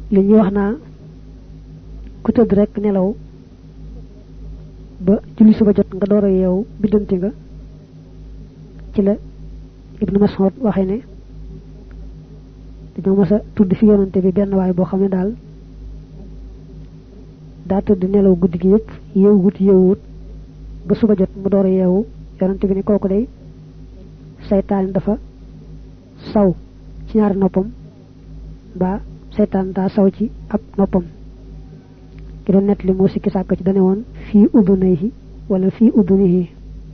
li ñuy wax naa ku tëdd rek nelaw ba julli suba jot nga door a yeewu biddanti nga ci la Ibnu Mas'ud waxee ne dañoo mës a tudd fi yonante bi benn waay boo xam ne daal daa tëdd nelaw guddi gi yëpp yeewut ba suba jot mu door a yeewu yonante bi ne kooku day saytaan dafa saw ci ñaari noppam ba saytaan daa saw ci ab noppam ki doon nettali moo sikki sàkk ci dane woon fii udunayhi wala fii udunihi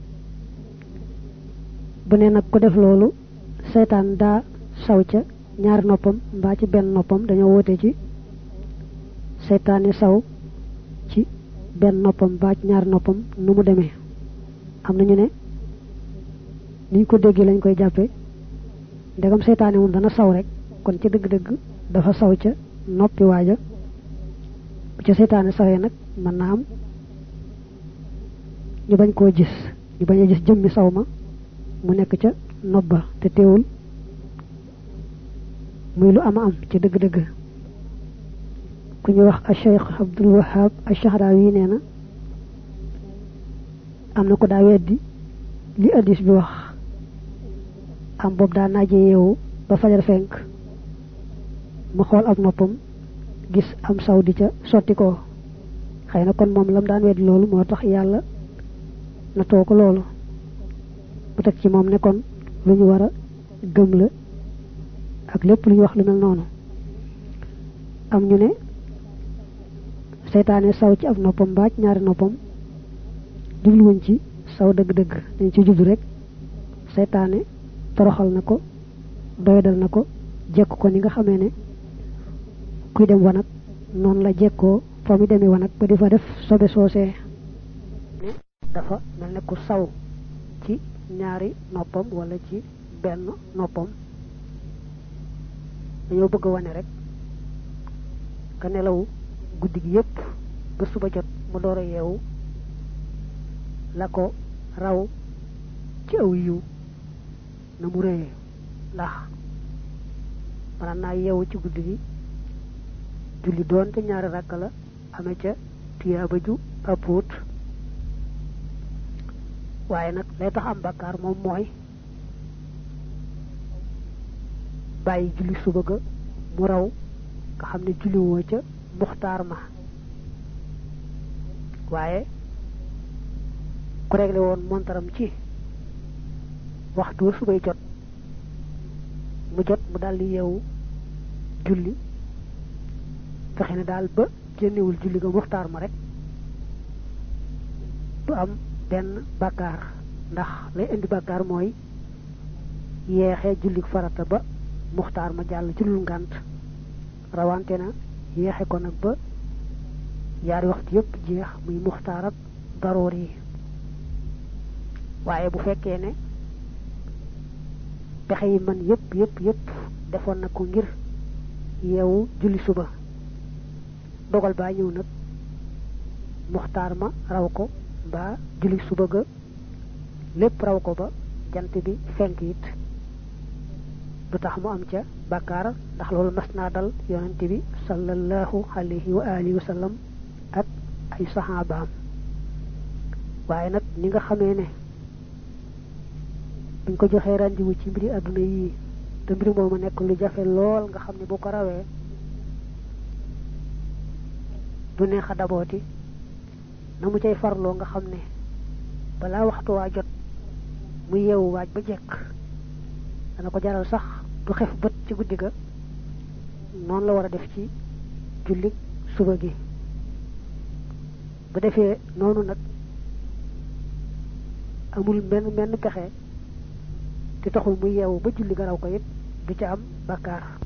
bu ne nag ku def loolu saytaan daa saw ca ñaari noppam mbaa ci benn noppam dañoo woote ci saytaane saw ci benn noppam mbaa ci ñaari noppam nu mu demee am nañu ne niñ ko déggee lañ koy jàppe ndegam saytaane moom dana saw rek kon ci dëgg-dëgg dafa saw ca noppi waaja bu ca saytaane sawee nag mën naa am ñu bañ koo gis ñu bañ a gis jëmmi saw ma mu nekk ca nopp ba te teewul muy lu ama am ci dëgg-dëgg ku ñu wax Cheikh Abdul Wahhab Ash-Sha'rawi nee na am na ko daa weddi li hadiis bi wax am boobu daa naaje yeewu ba fajar fenk mu xool ab noppam gis am saw di ca sotti ko xëy na kon moom lam daan weddi loolu moo tax yàlla na too ko loolu bu teg ci moom ne kon lu ñu war a gëm la ak lépp lu ñu wax lu mel noonu am ñu ne seytaane saw ci ab noppam baaj ñaari noppam jubluwuñ ci saw dëgg-dëgg dañ ci jublu rek seytaane toroxal na ko doydal na ko jekk ko ni nga xamee ne kuy dem wanag noonu la jekkoo fa mu demee wanag ba di fa def sobe soosee ne dafa mel ne ku saw ci ñaari noppam wala ci benn noppam dañoo bëgg a wane rek ka nelaw guddi gi yépp ba suba jot mu door a yeewu la ko raw ci aw yiw na mu réyee ndax maanaam naa yeewu ci guddi gi julli doonte ñaari rakk la amee ca tiyaaba ju appuut waaye nag lay tax am bakkaar moom mooy bàyyi julli suba ga mu raw nga xam ne julli woo ca muxtaar ma waaye ku réglé woon montaram ci waxtu subay jot mu daldi yeewu julli fexe ne daal ba génnewul julli ga muxtaar ma rek du am benn bàkkaar ndax lay indi bàkkaar mooy yeexee julli farata ba muxtaar ma jàll ci lul ngànt rawante na yeexe ko nag ba yaari waxtu yépp jeex muy muxtaar ak daroor yi waaye bu fekkee ne pexe yi man yépp defoon na ko ngir yeewu julli suba dogal baa ñëw nag muxtaar ma raw ko mbaa julli suba ga lépp raw ko ba jant bi fenk it du tax mu am ca bàkkaar ndax loolu mas naa dal yonent bi sallallahu alayhi wa alihi wa sallam ak ay saxaabaam waaye nag ni nga xamee ne buñ ko joxee rendez-vous ci mbiri àdduna yi te mbir moomu nekk lu jafe lool nga xam ne bu ko rawee du neex a dabooti na mu cay farloo nga xam ne balaa waxtu waa jot mu yeewu waaj ba jekk dana ko jaral sax du xef bët ci guddi ga noonu la war a def ci julli suba gi bu defee noonu nag amul menn pexe te taxul mu yeewu ba julli garaw ko it du ca am bàkkaar